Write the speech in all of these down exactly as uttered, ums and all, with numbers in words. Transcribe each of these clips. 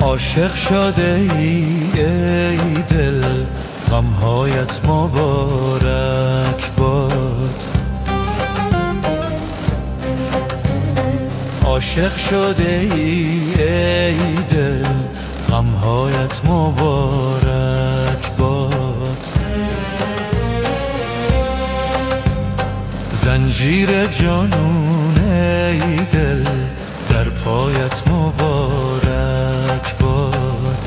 عاشق شده ای ای دل، غمهایت مبارک باد. عاشق شده ای ای دل، غمهایت مبارک باد. زنجیر جانون ای دل، در پایت مبارک باد.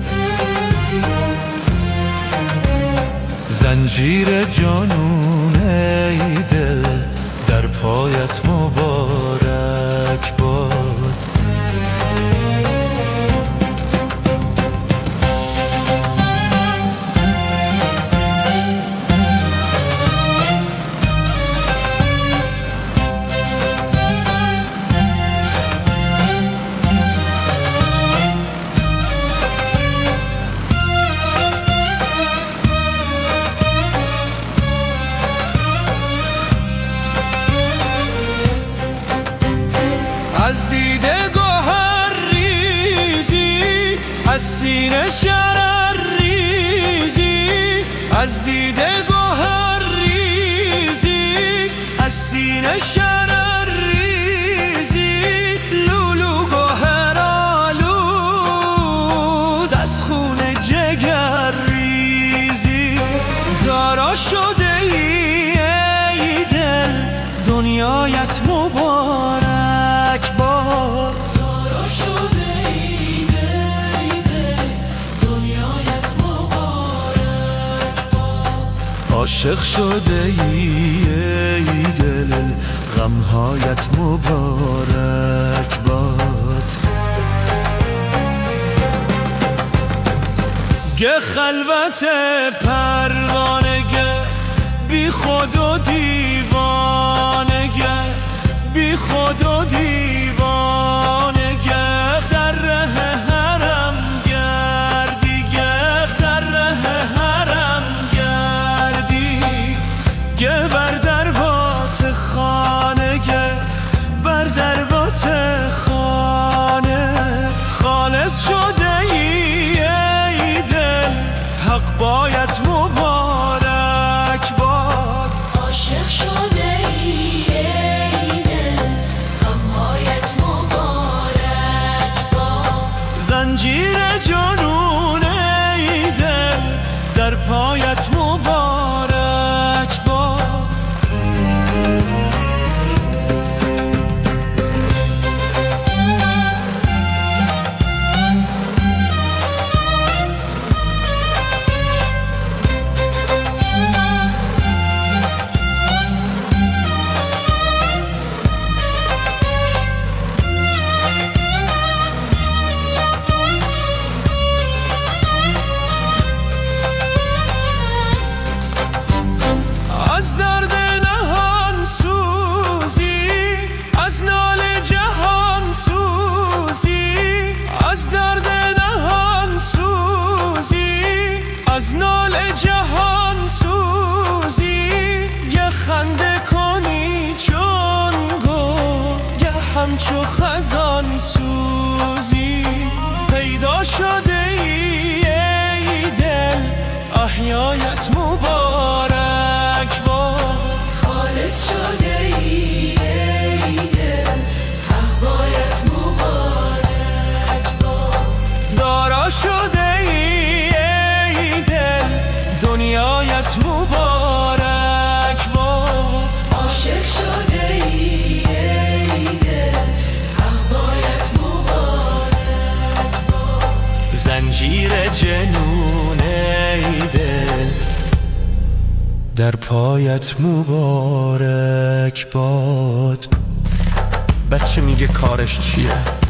زنجیر جانون ای دل، در پایت مبارک باد. از دیده گوهر ریزی، از سینه شرر ریزی. از دیده گوهر ریزی، از سینه شرر ریزی. لولو گوهر آلود، از خون جگر ریزی. دارا شده ای ای دل، دنیایت مبارک باد. دارا شده ای ای دل، دنیایت مبارک باد. عاشق شده ای ای دل، غمهایت مبارک باد. گه خلوت پروانگه، بی خود و دیوانگه، بی خود و دیوانگه. در ره حرم گردی، گه در ره حرم گردی. گه بر دربات خانه، گه بر دربات خانه. خالص شده ای ای دل، حق بایت مبارک باد. عاشق شده ای ای دل، غمهایت مبارک باد. زنجیر جنون ای دل، در پایت مبارک باد. از درد نهان سوزی، از ناله جهان سوزی. از درد نهان سوزی، از ناله جهان سوزی. یه خنده کنی چون گل، یه همچو خزان سوزی. پیدا شده ای ای دل، احیایت مبارک باد. خالص شده ای ای دل، حقبایت مبارک باد. دارا شده ای ای دل، دنیایت مبارک باد. عاشق شده ای ای دل، حقبایت مبارک باد. زنجیر جنون ای دل، در پایت مبارک باد. بچه میگه کارش چیه؟